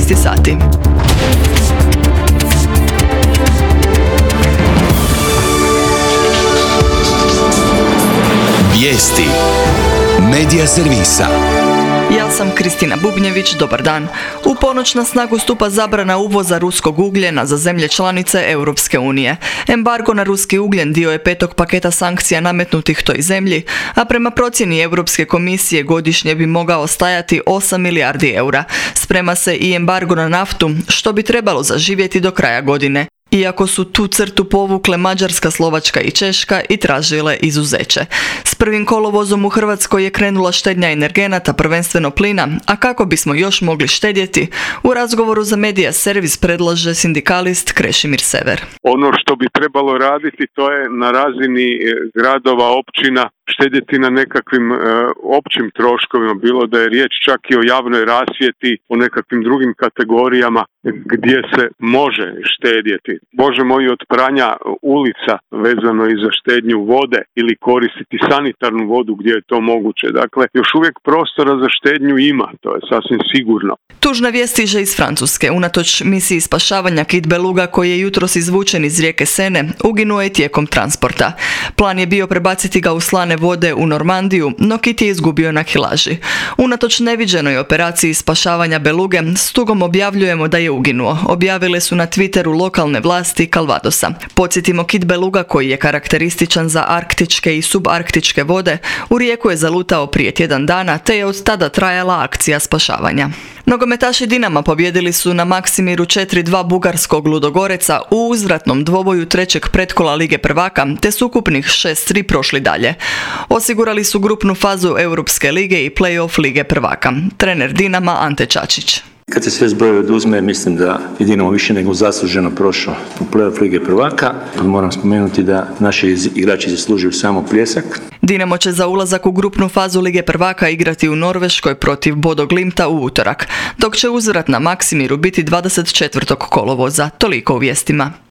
13 sati. Vijesti Medija servisa. Ja sam Kristina Bubnjević, dobar dan. U ponoć na snagu stupa zabrana uvoza ruskog ugljena za zemlje članice Europske unije. Embargo na ruski ugljen dio je 5. paketa sankcija nametnutih toj zemlji, a prema procjeni Europske komisije godišnje bi mogao stajati 8 milijardi eura. Sprema se i embargo na naftu, što bi trebalo zaživjeti do kraja godine. Iako su tu crtu povukle Mađarska, Slovačka i Češka i tražile izuzeće. S 1. kolovozom u Hrvatskoj je krenula štednja energenata, prvenstveno plina, a kako bismo još mogli štedjeti, u razgovoru za Medija servis predlaže sindikalist Krešimir Sever. Ono što bi trebalo raditi, to je na razini gradova, općina, štedjeti na nekakvim općim troškovima, bilo da je riječ čak i o javnoj rasvjeti, o nekakvim drugim kategorijama gdje se može štedjeti. Možemo i od pranja ulica vezano i za štednju vode ili koristiti sanitarnu vodu gdje je to moguće. Dakle, još uvijek prostora za štednju ima, to je sasvim sigurno. Tužna vijest stiže iz Francuske. Unatoč misiji spašavanja kit beluga koji je jutros izvučen iz rijeke Sene, uginuo je tijekom transporta. Plan je bio prebaciti ga u slane vode u Normandiju, no kit je izgubio na kilaži. Unatoč neviđenoj operaciji spašavanja beluge, s tugom objavljujemo da je uginuo. Objavile su na Twitteru lokalne vlasti Calvadosa. Podsjetimo, kit beluga koji je karakterističan za arktičke i subarktičke vode, u rijeku je zalutao prije tjedan dana, te je od tada trajala akcija spašavanja. Nogometaši Dinama pobjedili su na Maksimiru 4-2 bugarskog Ludogoreca u uzvratnom dvoboju trećeg pretkola Lige prvaka, te s ukupnih 6-3 prošli dalje. Osigurali su grupnu fazu Europske lige i play-off Lige prvaka. Trener Dinama Ante Čačić. Kad se sve zbroje oduzme, mislim da je Dinamo više nego zasluženo prošao u play-off Lige prvaka. Moram spomenuti da naši igrači zaslužuju samo pljesak. Dinamo će za ulazak u grupnu fazu Lige prvaka igrati u Norveškoj protiv Bodo Glimta u utorak, dok će uzvrat na Maksimiru biti 24. kolovoza. Toliko u vijestima.